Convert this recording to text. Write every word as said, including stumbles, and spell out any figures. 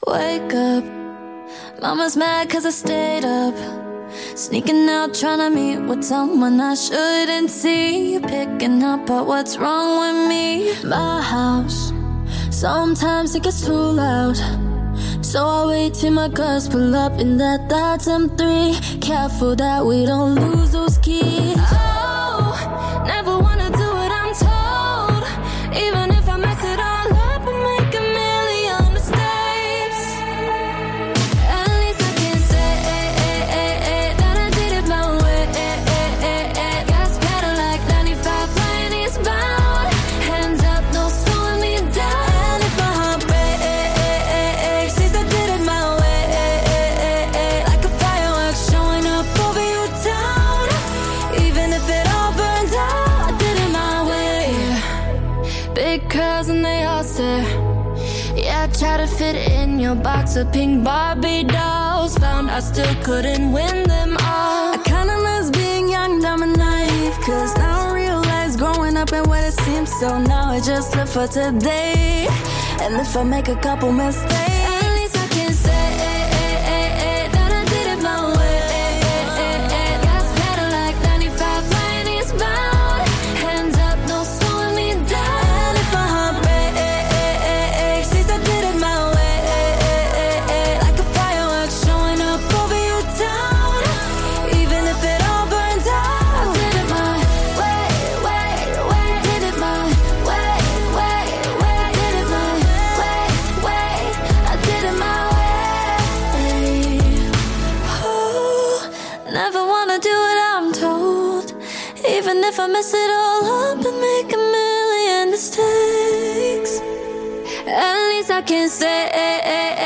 Wake up, mama's mad cause I stayed up, sneaking out trying to meet with someone I shouldn't see. Picking up at what's wrong with me. My house, sometimes it gets too loud, so I wait till my cars pull up in that that's M three. Careful that we don't lose those keys. Oh, never wanna do what I'm told, even if I mess it all up and make a million mistakes. At least I can say that I did it my way. Gas pedal like ninety-five, flying eastbound. Hands up, no slowing me down. And if my heart breaks, since I did it my way, like a firework showing up over your town. Even if it all burns out, I did it my way. Big curls and they all stare. Yeah, I tried to fit in your box of pink Barbie dolls. Found I still couldn't win them all. I kinda miss being young, dumb and naive, cause now I realize growing up ain't what it seems. So now I just live for today, and if I make a couple mistakes, at least I can say that I did it my way. Gas pedal like ninety-five, flying eastbound. Hands up, no slowing me down. And if my heart breaks, since I did it my way, like a firework showing up over your town. Even if it all burns out, I did it my way, way, way. Did it my way, way, way. Did it my way, way. I did it my way. Oh, never wanna do what I'm told, even if I mess it all up and make a million mistakes. At least I can say